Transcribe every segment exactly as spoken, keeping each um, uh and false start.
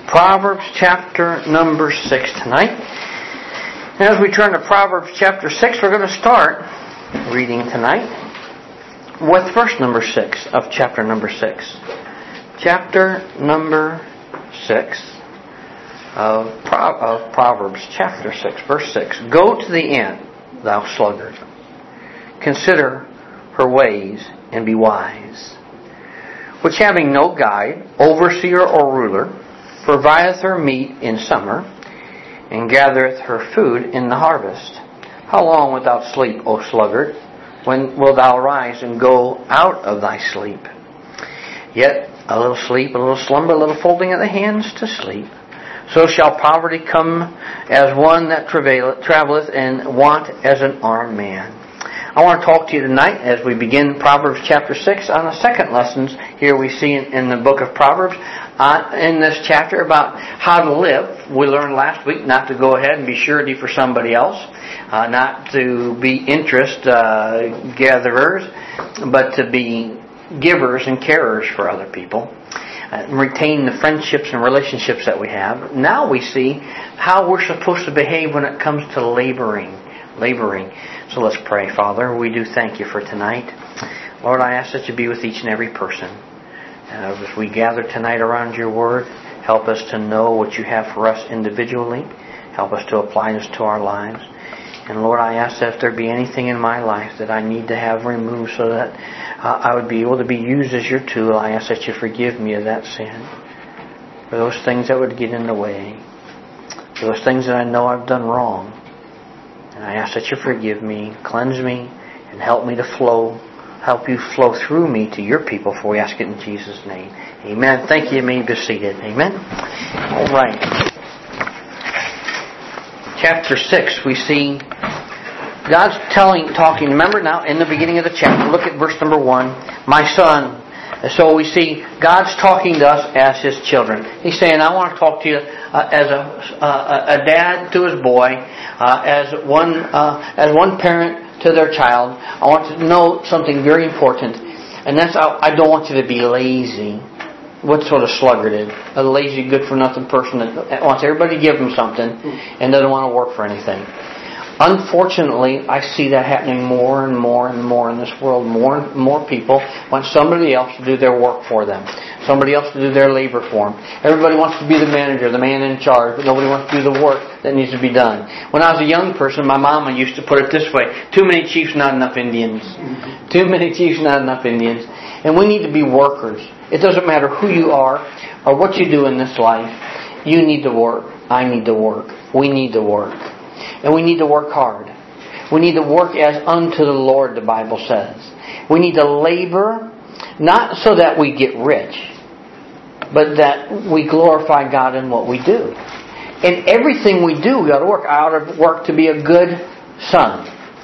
Proverbs chapter number six tonight. And as we turn to Proverbs chapter six, we're going to start reading tonight with verse number six of chapter number six. Chapter number six of, Pro- of Proverbs chapter six, verse six. Go to the ant, thou sluggard. Consider her ways and be wise. Which having no guide, overseer or ruler, provideth her meat in summer, and gathereth her food in the harvest. How long wilt thou sleep, O sluggard? When wilt thou rise and go out of thy sleep? Yet a little sleep, a little slumber, a little folding of the hands to sleep. So shall poverty come as one that travaileth, travelleth, and want as an armed man. I want to talk to you tonight as we begin Proverbs chapter six on the second lessons here we see in, in the book of Proverbs uh, in this chapter about how to live. We learned last week not to go ahead and be surety for somebody else, uh, not to be interest uh, gatherers, but to be givers and carers for other people. Uh, retain the friendships and relationships that we have. Now we see how we're supposed to behave when it comes to laboring. Laboring. So let's pray. Father, we do thank you for tonight. Lord, I ask that you be with each and every person. Uh, as we gather tonight around your word, help us to know what you have for us individually. Help us to apply this to our lives. And Lord, I ask that if there be anything in my life that I need to have removed so that uh, I would be able to be used as your tool, I ask that you forgive me of that sin. For those things that would get in the way. For those things that I know I've done wrong. And I ask that you forgive me, cleanse me, and help me to flow, help you flow through me to your people, for we ask it in Jesus' name. Amen. Thank you. You may be seated. Amen. All right. Chapter six, we see God's telling, talking. Remember now, in the beginning of the chapter, look at verse number one. My son. So we see God's talking to us as His children. He's saying, I want to talk to you uh, as a, uh, a dad to his boy, uh, as one uh, as one parent to their child. I want you to know something very important, and that's I don't want you to be lazy. What sort of sluggard is? A lazy, good-for-nothing person that wants everybody to give them something and doesn't want to work for anything. Unfortunately, I see that happening more and more and more in this world. More and more people want somebody else to do their work for them. Somebody else to do their labor for them. Everybody wants to be the manager, the man in charge, but nobody wants to do the work that needs to be done. When I was a young person, my mama used to put it this way: too many chiefs, not enough Indians. Too many chiefs, not enough Indians. And we need to be workers. It doesn't matter who you are or what you do in this life. You need to work. I need to work. We need to work. And we need to work hard. We need to work as unto the Lord, the Bible says. We need to labor, not so that we get rich, but that we glorify God in what we do. In everything we do, we ought to work. I ought to work to be a good son.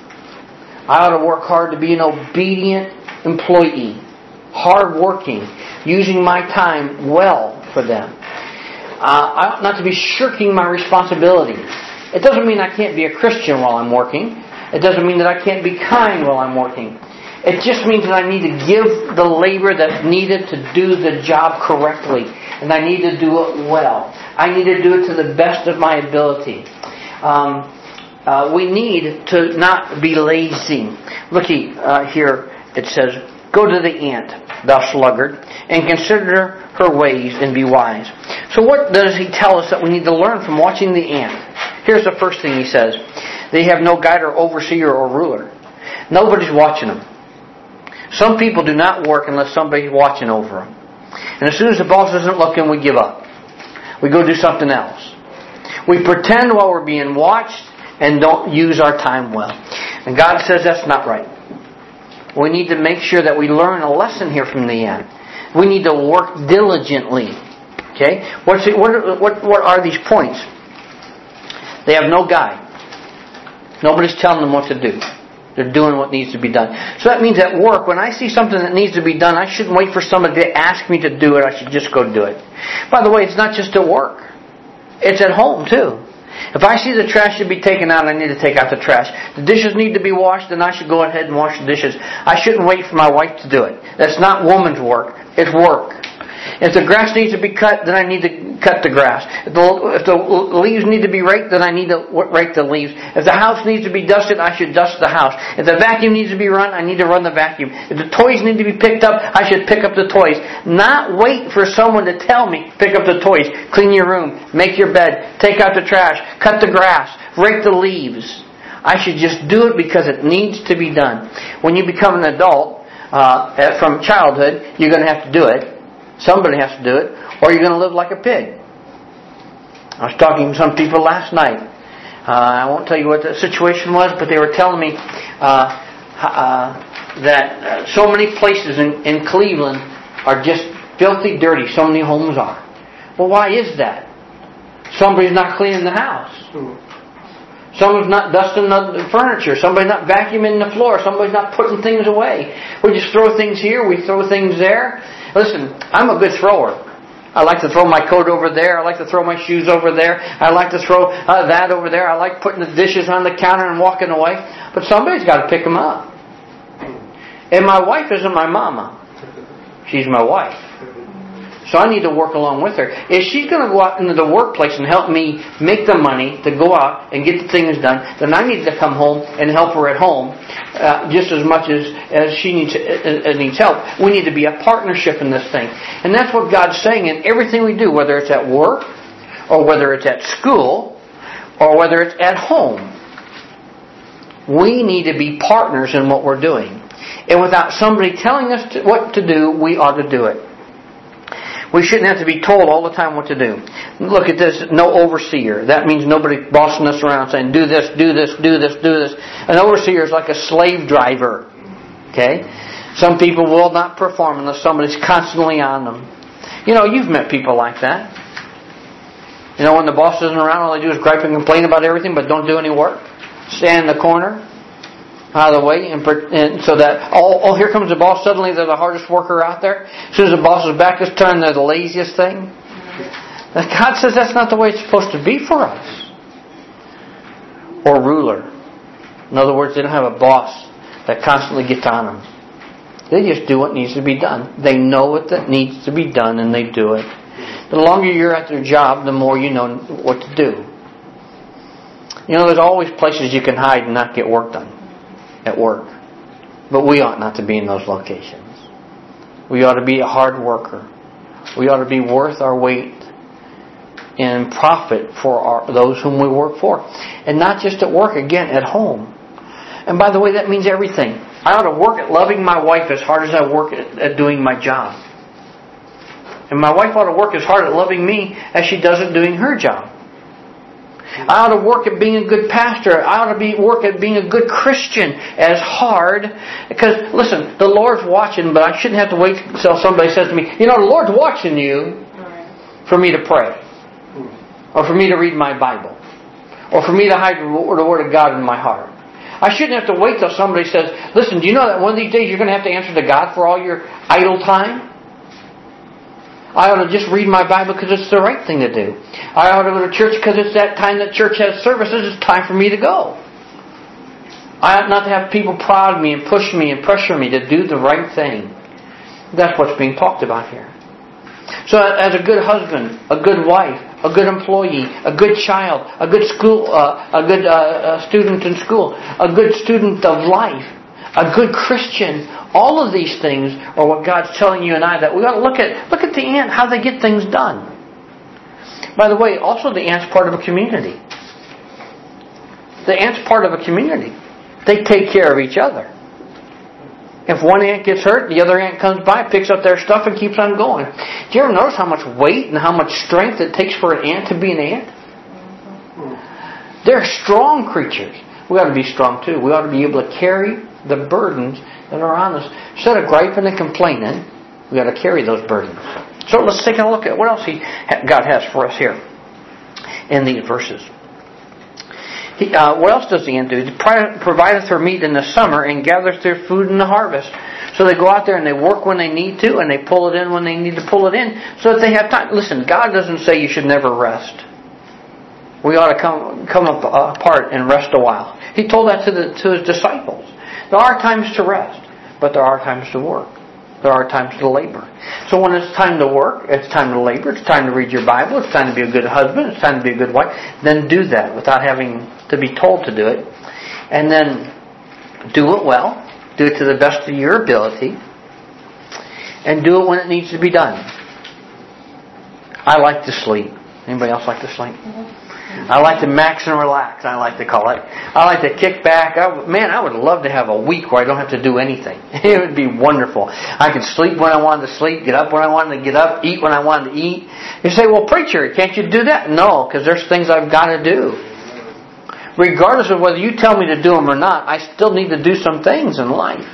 I ought to work hard to be an obedient employee, hard-working, using my time well for them. Uh, I ought not to be shirking my responsibilities. It doesn't mean I can't be a Christian while I'm working. It doesn't mean that I can't be kind while I'm working. It just means that I need to give the labor that's needed to do the job correctly. And I need to do it well. I need to do it to the best of my ability. Um, uh, we need to not be lazy. Looky uh, here, it says, go to the ant, thou sluggard, and consider her ways and be wise. So what does he tell us that we need to learn from watching the ant? Here's the first thing he says. They have no guide or overseer or ruler. Nobody's watching them. Some people do not work unless somebody's watching over them. And as soon as the boss isn't looking, we give up. We go do something else. We pretend while we're being watched and don't use our time well. And God says that's not right. We need to make sure that we learn a lesson here from the ant. We need to work diligently. Okay? What's it, what, what, what are these points? They have no guide. Nobody's telling them what to do. They're doing what needs to be done. So that means at work, when I see something that needs to be done, I shouldn't wait for somebody to ask me to do it. I should just go do it. By the way, it's not just at work. It's at home too. If I see the trash should be taken out, I need to take out the trash. The dishes need to be washed, then I should go ahead and wash the dishes. I shouldn't wait for my wife to do it. That's not woman's work. It's work. If the grass needs to be cut, then I need to cut the grass. If the, if the leaves need to be raked, then I need to rake the leaves. If the house needs to be dusted, I should dust the house. If the vacuum needs to be run, I need to run the vacuum. If the toys need to be picked up, I should pick up the toys. Not wait for someone to tell me, pick up the toys, clean your room, make your bed, take out the trash, cut the grass, rake the leaves. I should just do it because it needs to be done. When you become an adult, uh, from childhood, you're going to have to do it. Somebody has to do it, or you're going to live like a pig. I was talking to some people last night. Uh, I won't tell you what the situation was, but they were telling me uh, uh, that uh, so many places in, in Cleveland are just filthy dirty. So many homes are. Well, why is that? Somebody's not cleaning the house. Someone's not dusting the furniture. Somebody's not vacuuming the floor. Somebody's not putting things away. We just throw things here. We throw things there. Listen, I'm a good thrower. I like to throw my coat over there. I like to throw my shoes over there. I like to throw uh, that over there. I like putting the dishes on the counter and walking away. But somebody's got to pick them up. And my wife isn't my mama. She's my wife. So I need to work along with her. If she's going to go out into the workplace and help me make the money to go out and get the things done, then I need to come home and help her at home uh, just as much as, as she needs, uh, needs help. We need to be a partnership in this thing. And that's what God's saying in everything we do, whether it's at work or whether it's at school or whether it's at home. We need to be partners in what we're doing. And without somebody telling us to, what to do, we ought to do it. We shouldn't have to be told all the time what to do. Look at this, no overseer. That means nobody bossing us around saying, do this, do this, do this, do this. An overseer is like a slave driver. Okay? Some people will not perform unless somebody's constantly on them. You know, you've met people like that. You know, when the boss isn't around, all they do is gripe and complain about everything, but don't do any work. Stand in the corner, out of the way, and, and so that, oh, oh, here comes the boss, suddenly they're the hardest worker out there. As soon as the boss's back is turned, they're the laziest thing. God says that's not the way it's supposed to be for us. Or ruler. In other words, they don't have a boss that constantly gets on them. They just do what needs to be done. They know what that needs to be done, and they do it. The longer you're at their job, the more you know what to do. You know, there's always places you can hide and not get work done at work. But we ought not to be in those locations. We ought to be a hard worker. We ought to be worth our weight in profit for our, those whom we work for. And not just at work, again, at home. And by the way, that means everything. I ought to work at loving my wife as hard as I work at, at doing my job. And my wife ought to work as hard at loving me as she does at doing her job. I ought to work at being a good pastor. I ought to be work at being a good Christian as hard. Because, listen, the Lord's watching, but I shouldn't have to wait until somebody says to me, you know, the Lord's watching you for me to pray. Or for me to read my Bible. Or for me to hide the Word of God in my heart. I shouldn't have to wait till somebody says, listen, do you know that one of these days you're going to have to answer to God for all your idle time? I ought to just read my Bible because it's the right thing to do. I ought to go to church because it's that time that church has services. It's time for me to go. I ought not to have people prod me and push me and pressure me to do the right thing. That's what's being talked about here. So as a good husband, a good wife, a good employee, a good child, a good school, uh, a good uh, student in school, a good student of life, a good Christian, all of these things are what God's telling you and I that we ought to look at. Look at the ant, how they get things done. By the way, also the ant's part of a community. The ant's part of a community. They take care of each other. If one ant gets hurt, the other ant comes by, picks up their stuff, and keeps on going. Do you ever notice how much weight and how much strength it takes for an ant to be an ant? They're strong creatures. We ought to be strong too. We ought to be able to carry the burdens that are on us. Instead of griping and complaining, we ought to carry those burdens. So let's take a look at what else he, God has for us here in these verses. He, uh, what else does the ant do? He provideth their meat in the summer and gathereth their food in the harvest. So they go out there and they work when they need to, and they pull it in when they need to pull it in, so that they have time. Listen, God doesn't say you should never rest. We ought to come come up, uh, apart and rest a while. He told that to the to His disciples. There are times to rest, but there are times to work. there are times to labor. So when it's time to work, it's time to labor, it's time to read your Bible, it's time to be a good husband, it's time to be a good wife, then do that without having to be told to do it. And then do it well, do it to the best of your ability, and do it when it needs to be done. I like to sleep. Anybody else like to sleep? I like to max and relax, I like to call it. I like to kick back. I, man, I would love to have a week where I don't have to do anything. It would be wonderful. I could sleep when I wanted to sleep, get up when I wanted to get up, eat when I wanted to eat. You say, well, preacher, can't you do that? No, because there's things I've got to do. Regardless of whether you tell me to do them or not, I still need to do some things in life.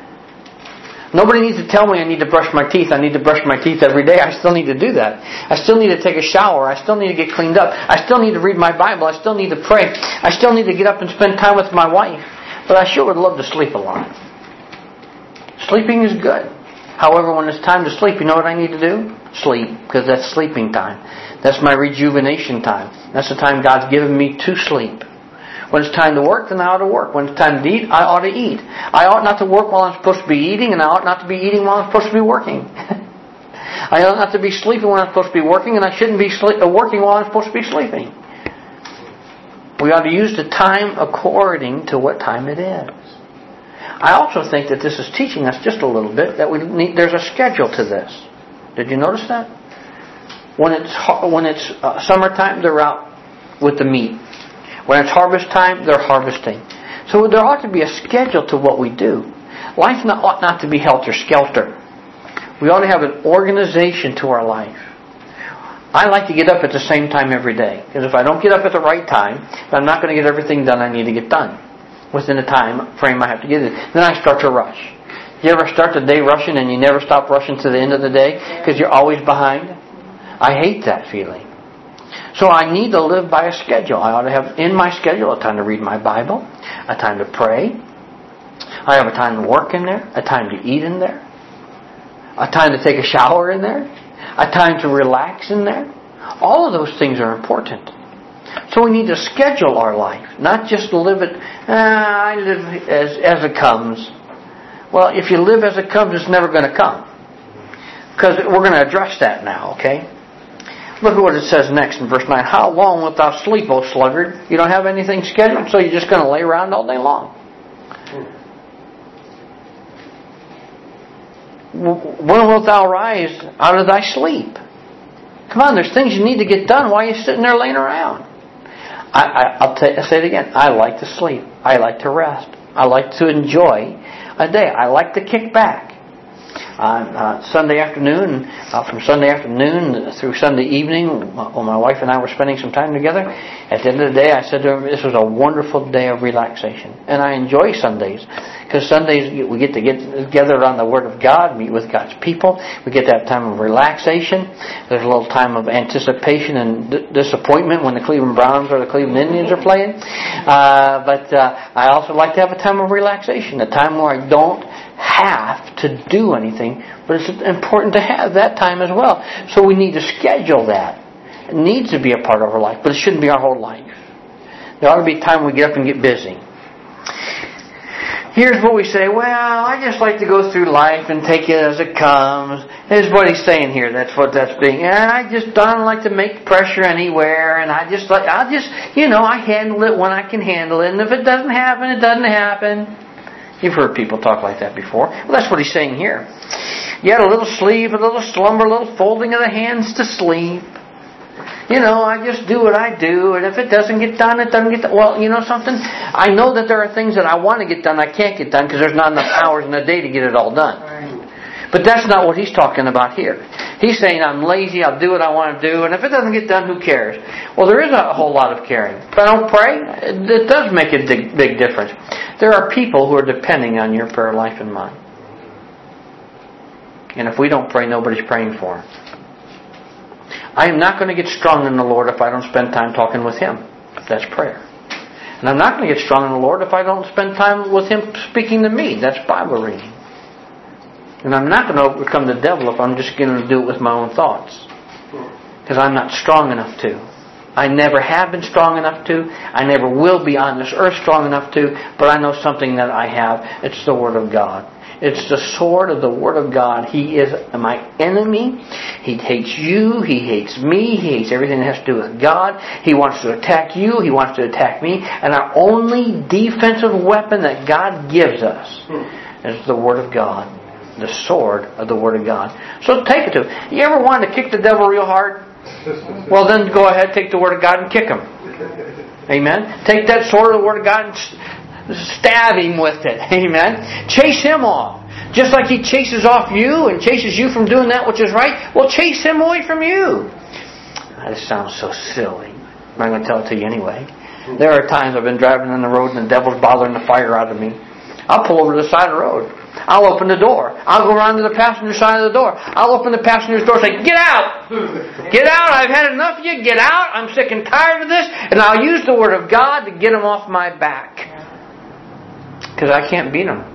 Nobody needs to tell me I need to brush my teeth. I need to brush my teeth every day. I still need to do that. I still need to take a shower. I still need to get cleaned up. I still need to read my Bible. I still need to pray. I still need to get up and spend time with my wife. But I sure would love to sleep a lot. Sleeping is good. However, when it's time to sleep, you know what I need to do? Sleep. Because that's sleeping time. That's my rejuvenation time. That's the time God's given me to sleep. When it's time to work, then I ought to work. When it's time to eat, I ought to eat. I ought not to work while I'm supposed to be eating, and I ought not to be eating while I'm supposed to be working. I ought not to be sleeping when I'm supposed to be working, and I shouldn't be sleep- working while I'm supposed to be sleeping. We ought to use the time according to what time it is. I also think that this is teaching us just a little bit that we need. There's a schedule to this. Did you notice that? When it's when it's uh, summertime, they're out with the meat. When it's harvest time, they're harvesting. So there ought to be a schedule to what we do. Life not, ought not to be helter-skelter. We ought to have an organization to our life. I like to get up at the same time every day. Because if I don't get up at the right time, then I'm not going to get everything done I need to get done within the time frame I have to get it. Then I start to rush. You ever start the day rushing and you never stop rushing to the end of the day because you're always behind? I hate that feeling. So I need to live by a schedule. I ought to have in my schedule a time to read my Bible, a time to pray. I have a time to work in there, a time to eat in there, a time to take a shower in there, a time to relax in there. All of those things are important. So we need to schedule our life, not just live it, ah, I live as, as it comes. Well, if you live as it comes, it's never going to come. Because we're going to address that now, okay? Look at what it says next in verse nine. How long wilt thou sleep, O sluggard? You don't have anything scheduled, so you're just going to lay around all day long. When wilt thou rise out of thy sleep? Come on, there's things you need to get done. Why are you sitting there laying around? I, I, I'll, t- I'll say it again. I like to sleep. I like to rest. I like to enjoy a day. I like to kick back. On uh, Sunday afternoon, uh, from Sunday afternoon through Sunday evening, when my wife and I were spending some time together, at the end of the day, I said to her, this was a wonderful day of relaxation. And I enjoy Sundays, because Sundays we get to get together on the Word of God, meet with God's people. We get that time of relaxation. There's a little time of anticipation and d- disappointment when the Cleveland Browns or the Cleveland Indians are playing. Uh, but uh, I also like to have a time of relaxation, a time where I don't have to do anything, but it's important to have that time as well. So we need to schedule that. It needs to be a part of our life, but it shouldn't be our whole life. There ought to be a time we get up and get busy. Here's what we say, well, I just like to go through life and take it as it comes. Here's what he's saying here. That's what that's being. And I just don't like to make pressure anywhere, and I just like, I'll just, you know, I handle it when I can handle it, and if it doesn't happen, it doesn't happen. You've heard people talk like that before. Well, that's what he's saying here. Yet a little sleep, a little slumber, a little folding of the hands to sleep. You know, I just do what I do, and if it doesn't get done, it doesn't get done. Well, you know something? I know that there are things that I want to get done I can't get done because there's not enough hours in the day to get it all done. But that's not what he's talking about here. He's saying, I'm lazy, I'll do what I want to do, and if it doesn't get done, who cares? Well, there is a whole lot of caring. If I don't pray, it does make a big, big difference. There are people who are depending on your prayer life and mine. And if we don't pray, nobody's praying for them. I am not going to get strong in the Lord if I don't spend time talking with Him. That's prayer. And I'm not going to get strong in the Lord if I don't spend time with Him speaking to me. That's Bible reading. And I'm not going to overcome the devil if I'm just going to do it with my own thoughts. Because I'm not strong enough to. I never have been strong enough to. I never will be on this earth strong enough to. But I know something that I have. It's the Word of God. It's the sword of the Word of God. He is my enemy. He hates you. He hates me. He hates everything that has to do with God. He wants to attack you. He wants to attack me. And our only defensive weapon that God gives us is the Word of God. The sword of the Word of God. So take it to him. You ever wanted to kick the devil real hard? Well, then go ahead, take the Word of God and kick him. Amen? Take that sword of the Word of God and stab him with it. Amen? Chase him off. Just like he chases off you and chases you from doing that which is right, well, chase him away from you. That sounds so silly. But I'm going to tell it to you anyway. There are times I've been driving on the road and the devil's bothering the fire out of me. I'll pull over to the side of the road. I'll open the door. I'll go around to the passenger side of the door. I'll open the passenger's door and say, get out! Get out! I've had enough of you. Get out! I'm sick and tired of this. And I'll use the Word of God to get him off my back. Because I can't beat him.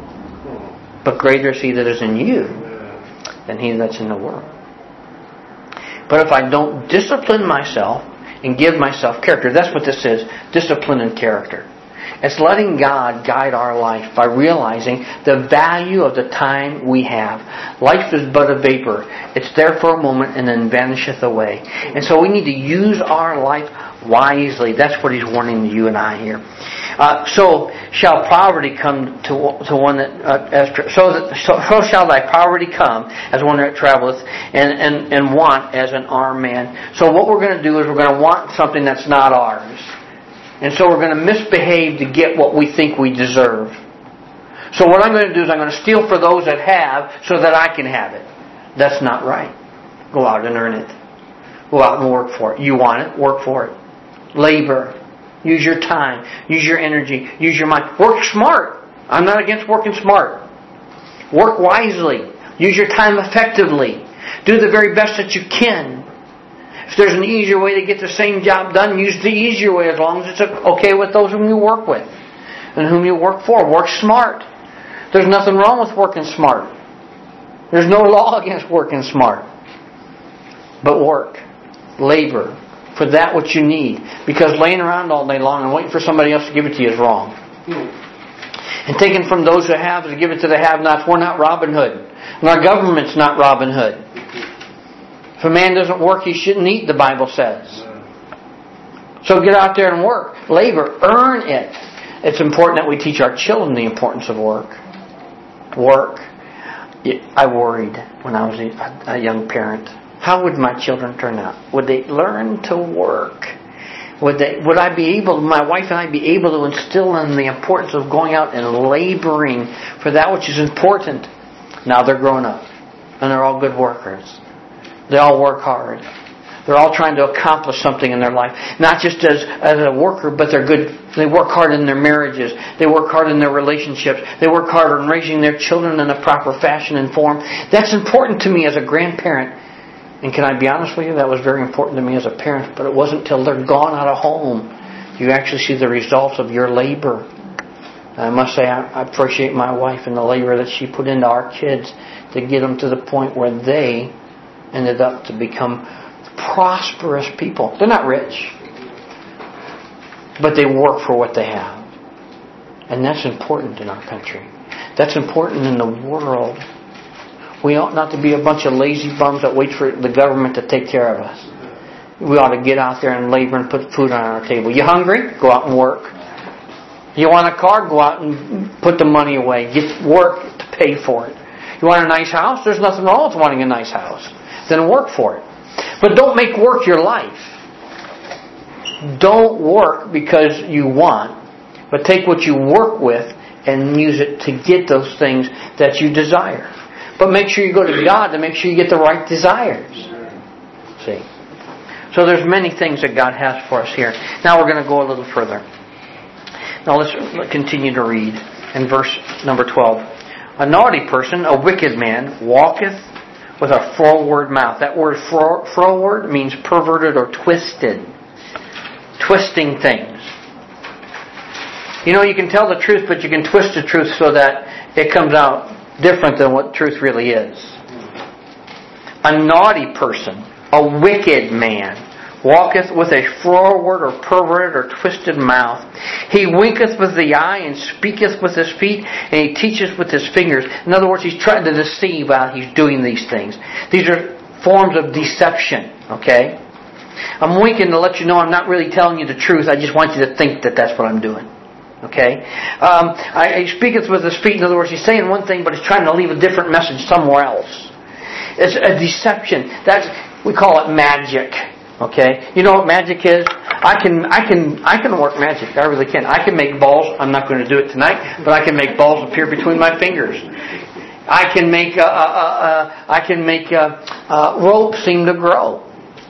But greater is He that is in you than he that's in the world. But if I don't discipline myself and give myself character, that's what this is. Discipline and character. It's letting God guide our life by realizing the value of the time we have. Life is but a vapor. It's there for a moment and then vanisheth away. And so we need to use our life wisely. That's what He's warning you and I here. Uh, so shall poverty come to to one that uh, as so that so, so shall thy poverty come as one that travelleth, and, and and want as an armed man. So what we're going to do is we're going to want something that's not ours. And so we're going to misbehave to get what we think we deserve. So what I'm going to do is I'm going to steal for those that have so that I can have it. That's not right. Go out and earn it. Go out and work for it. You want it? Work for it. Labor. Use your time. Use your energy. Use your mind. Work smart. I'm not against working smart. Work wisely. Use your time effectively. Do the very best that you can. If there's an easier way to get the same job done, use the easier way as long as it's okay with those whom you work with and whom you work for. Work smart. There's nothing wrong with working smart. There's no law against working smart. But work. Labor. For that which you need. Because laying around all day long and waiting for somebody else to give it to you is wrong. And taking from those who have to give it to the have-nots, we're not Robin Hood. And our government's not Robin Hood. If a man doesn't work, he shouldn't eat, the Bible says. So get out there and work. Labor. Earn it. It's important that we teach our children the importance of work. Work. I worried when I was a young parent. How would my children turn out? Would they learn to work? Would they? Would I be able, my wife and I, be able to instill in them the importance of going out and laboring for that which is important? Now they're grown up. And they're all good workers. They all work hard. They're all trying to accomplish something in their life. Not just as, as a worker, but they're good. They work hard in their marriages. They work hard in their relationships. They work hard on raising their children in a proper fashion and form. That's important to me as a grandparent. And can I be honest with you? That was very important to me as a parent. But it wasn't until they're gone out of home you actually see the results of your labor. I must say I appreciate my wife and the labor that she put into our kids to get them to the point where they ended up to become prosperous people. They're not rich, but they work for what they have. And that's important in our country. That's important in the world. We ought not to be a bunch of lazy bums that wait for the government to take care of us. We ought to get out there and labor and put food on our table. You hungry? Go out and work. You want a car? Go out and put the money away. Get work to pay for it. You want a nice house? There's nothing wrong with wanting a nice house. Then work for it. But don't make work your life. Don't work because you want, but take what you work with and use it to get those things that you desire. But make sure you go to God to make sure you get the right desires. See? So there's many things that God has for us here. Now we're going to go a little further. Now let's continue to read in verse number twelve. A naughty person, a wicked man, walketh with a froward mouth. That word froward means perverted or twisted. Twisting things. You know, you can tell the truth, but you can twist the truth so that it comes out different than what truth really is. A naughty person, a wicked man, walketh with a froward or perverted or twisted mouth. He winketh with the eye and speaketh with his feet, and he teacheth with his fingers. In other words, he's trying to deceive while he's doing these things. These are forms of deception, okay? I'm winking to let you know I'm not really telling you the truth. I just want you to think that that's what I'm doing. Okay? Um, I, he speaketh with his feet. In other words, he's saying one thing, but he's trying to leave a different message somewhere else. It's a deception. That's, we call it magic. Okay? You know what magic is? I can, I can, I can work magic. I really can. I can make balls. I'm not going to do it tonight, but I can make balls appear between my fingers. I can make, uh, uh, uh, I can make uh, uh, rope seem to grow.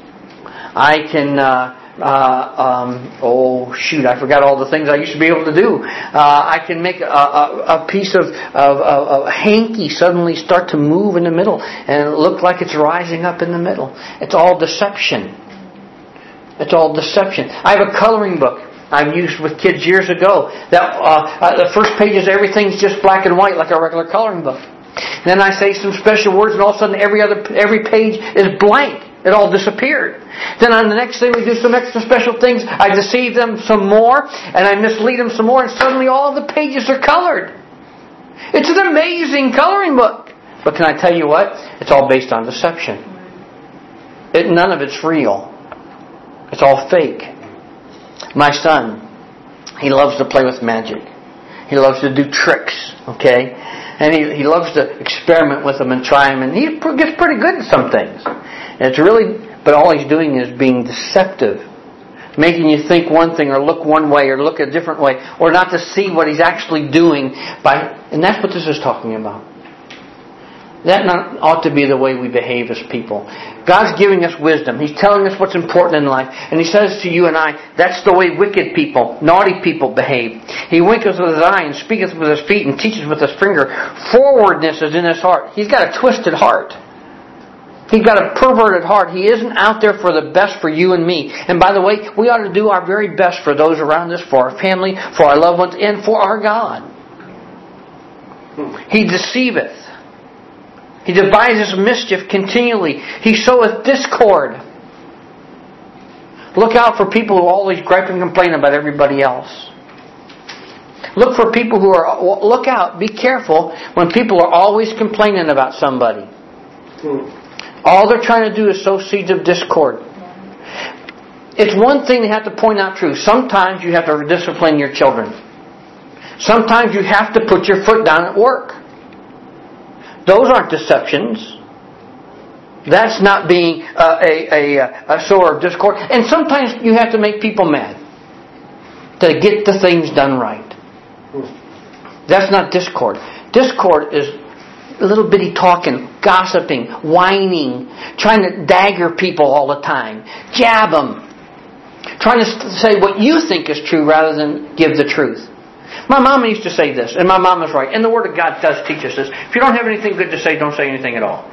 I can, uh, uh, um, oh shoot, I forgot all the things I used to be able to do. Uh, I can make a, a, a piece of, of, of a hanky suddenly start to move in the middle and it look like it's rising up in the middle. It's all deception. It's all deception. I have a coloring book I've used with kids years ago. That uh, uh, the first page is everything's just black and white like a regular coloring book. Then I say some special words and all of a sudden every other every page is blank. It all disappeared. Then on the next thing we do some extra special things. I deceive them some more and I mislead them some more and suddenly all the pages are colored. It's an amazing coloring book. But can I tell you what? It's all based on deception. It, none of it's real. It's all fake. My son, he loves to play with magic. He loves to do tricks. Okay? And he, he loves to experiment with them and try them. And he gets pretty good at some things. And it's really, but all he's doing is being deceptive. Making you think one thing or look one way or look a different way. Or not to see what he's actually doing. by, And that's what this is talking about. That not, ought to be the way we behave as people. God's giving us wisdom. He's telling us what's important in life. And He says to you and I, that's the way wicked people, naughty people behave. He winketh with his eye and speaketh with his feet and teacheth with his finger. Forwardness is in his heart. He's got a twisted heart. He's got a perverted heart. He isn't out there for the best for you and me. And by the way, we ought to do our very best for those around us, for our family, for our loved ones, and for our God. He deceiveth. He devises mischief continually. He soweth discord. Look out for people who always gripe and complain about everybody else. Look for people who are... Look out. Be careful when people are always complaining about somebody. All they're trying to do is sow seeds of discord. It's one thing to have to point out truth. Sometimes you have to discipline your children. Sometimes you have to put your foot down at work. Those aren't deceptions. That's not being uh, a, a, a sower of discord. And sometimes you have to make people mad to get the things done right. That's not discord. Discord is little bitty talking, gossiping, whining, trying to dagger people all the time, jab them, trying to say what you think is true rather than give the truth. My mama used to say this, and my mama's right. And the Word of God does teach us this. If you don't have anything good to say, don't say anything at all.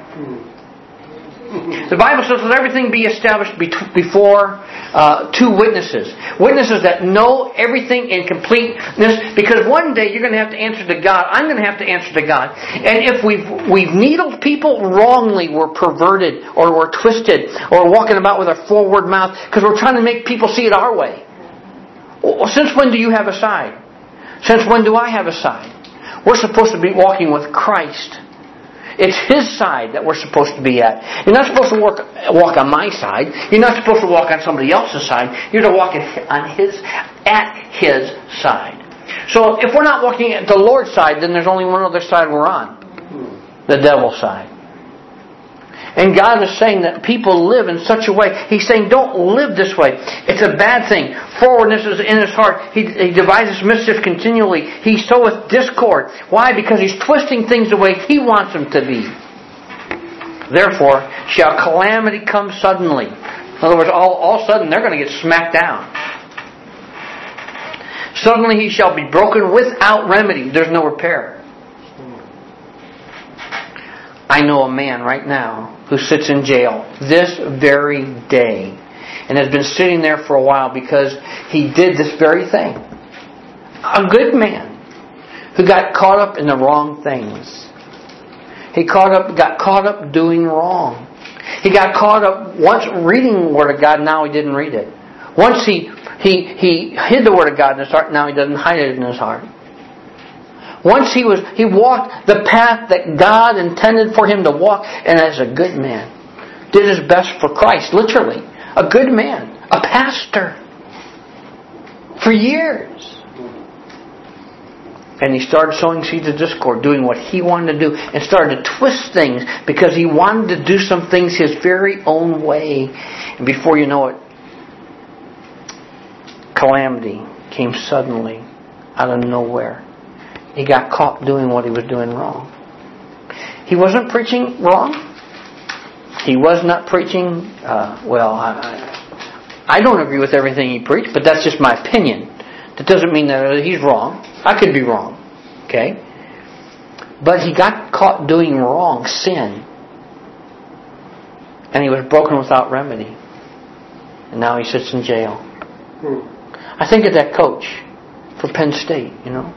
The Bible says, let everything be established before uh, two witnesses. Witnesses that know everything in completeness. Because one day you're going to have to answer to God. I'm going to have to answer to God. And if we've, we've needled people wrongly, we're perverted, or we're twisted, or walking about with our forward mouth, because we're trying to make people see it our way. Well, since when do you have a side? Since when do I have a side? We're supposed to be walking with Christ. It's His side that we're supposed to be at. You're not supposed to walk, walk on my side. You're not supposed to walk on somebody else's side. You're to walk on His, at His side. So if we're not walking at the Lord's side, then there's only one other side we're on. The devil's side. And God is saying that people live in such a way. He's saying, don't live this way. It's a bad thing. Forwardness is in his heart. He, he devises mischief continually. He soweth discord. Why? Because he's twisting things the way he wants them to be. Therefore, shall calamity come suddenly. In other words, all, all of a sudden, they're going to get smacked down. Suddenly he shall be broken without remedy. There's no repair. I know a man right now who sits in jail this very day and has been sitting there for a while because he did this very thing. A good man who got caught up in the wrong things. He caught up, got caught up doing wrong. He got caught up once reading the Word of God, now he didn't read it. Once he, he, he hid the Word of God in his heart, now he doesn't hide it in his heart. Once he was, he walked the path that God intended for him to walk, and as a good man, did his best for Christ, literally. A good man, a pastor, for years. And he started sowing seeds of discord, doing what he wanted to do, and started to twist things because he wanted to do some things his very own way. And before you know it, calamity came suddenly out of nowhere. He got caught doing what he was doing wrong. He wasn't preaching wrong. He was not preaching, uh, well, I, I don't agree with everything he preached, but that's just my opinion. That doesn't mean that he's wrong. I could be wrong. Okay? But he got caught doing wrong, sin. And he was broken without remedy. And now he sits in jail. Hmm. I think of that coach for Penn State, you know.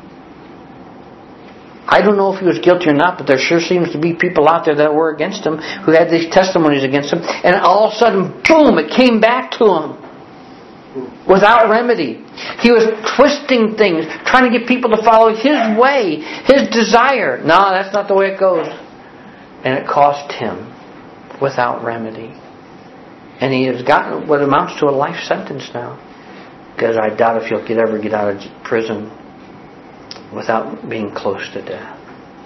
I don't know if he was guilty or not, but there sure seems to be people out there that were against him who had these testimonies against him. And all of a sudden, boom, it came back to him. Without remedy. He was twisting things, trying to get people to follow his way, his desire. No, that's not the way it goes. And it cost him without remedy. And he has gotten what amounts to a life sentence now. Because I doubt if he'll get, ever get out of prison without being close to death.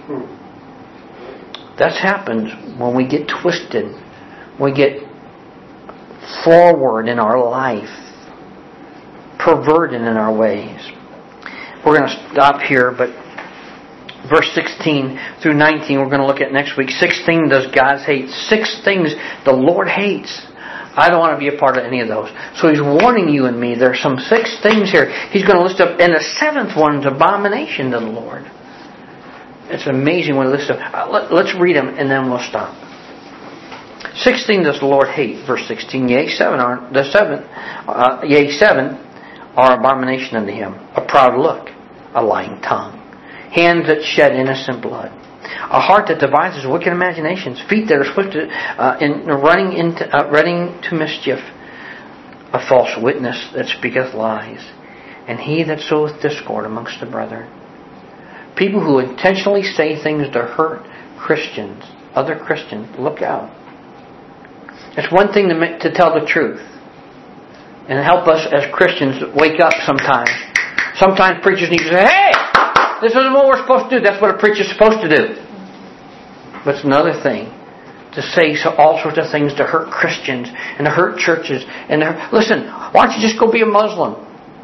That's happened when we get twisted. We get forward in our life. Perverted in our ways. We're going to stop here, but verse sixteen through nineteen we're going to look at next week. sixteen does God hate? Six things the Lord hates. I don't want to be a part of any of those. So He's warning you and me. There's some six things here. He's going to list up, and the seventh one's abomination to the Lord. It's amazing when He lists up. Let's read them and then we'll stop. sixteen does the Lord hate? Verse sixteen. Yea, seven are the seven. Uh, yea, seven. Are abomination unto Him. A proud look, a lying tongue, hands that shed innocent blood, a heart that devises wicked imaginations, feet that are swift to, uh, in running into uh, running to mischief, a false witness that speaketh lies, and he that soweth discord amongst the brethren. People who intentionally say things to hurt Christians, other Christians. Look out. It's one thing to make, to tell the truth. And help us as Christians wake up sometimes. Sometimes preachers need to say, hey, this isn't what we're supposed to do. That's what a preacher's supposed to do. But it's another thing to say all sorts of things to hurt Christians and to hurt churches. And to hurt, listen, why don't you just go be a Muslim?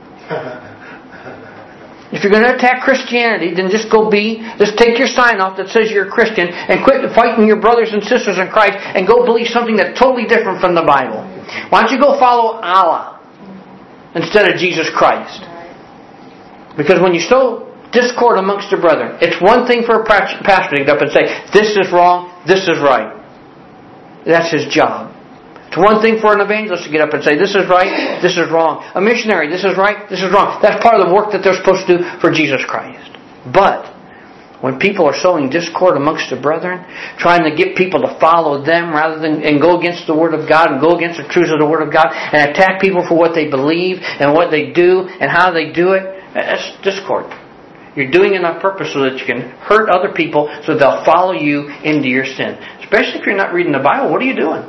If you're going to attack Christianity, then just go be, just take your sign off that says you're a Christian and quit fighting your brothers and sisters in Christ and go believe something that's totally different from the Bible. Why don't you go follow Allah instead of Jesus Christ? Because when you sow discord amongst your brethren, it's one thing for a pastor to get up and say, this is wrong, this is right. That's his job. It's one thing for an evangelist to get up and say, this is right, this is wrong. A missionary, this is right, this is wrong. That's part of the work that they're supposed to do for Jesus Christ. But when people are sowing discord amongst the brethren, trying to get people to follow them rather than and go against the Word of God and go against the truths of the Word of God and attack people for what they believe and what they do and how they do it, that's discord. You're doing it on purpose so that you can hurt other people so they'll follow you into your sin. Especially if you're not reading the Bible, what are you doing?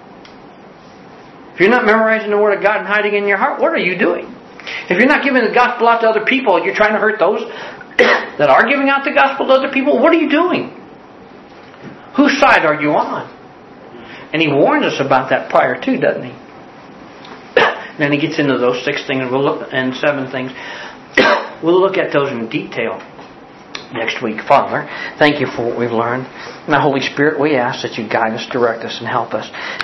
If you're not memorizing the Word of God and hiding in your heart, what are you doing? If you're not giving the gospel out to other people, you're trying to hurt those that are giving out the gospel to other people, what are you doing? Whose side are you on? And He warns us about that prior too, doesn't He? And then He gets into those six things we'll look, and seven things. We'll look at those in detail next week. Father, thank You for what we've learned. Now, Holy Spirit, we ask that You guide us, direct us, and help us.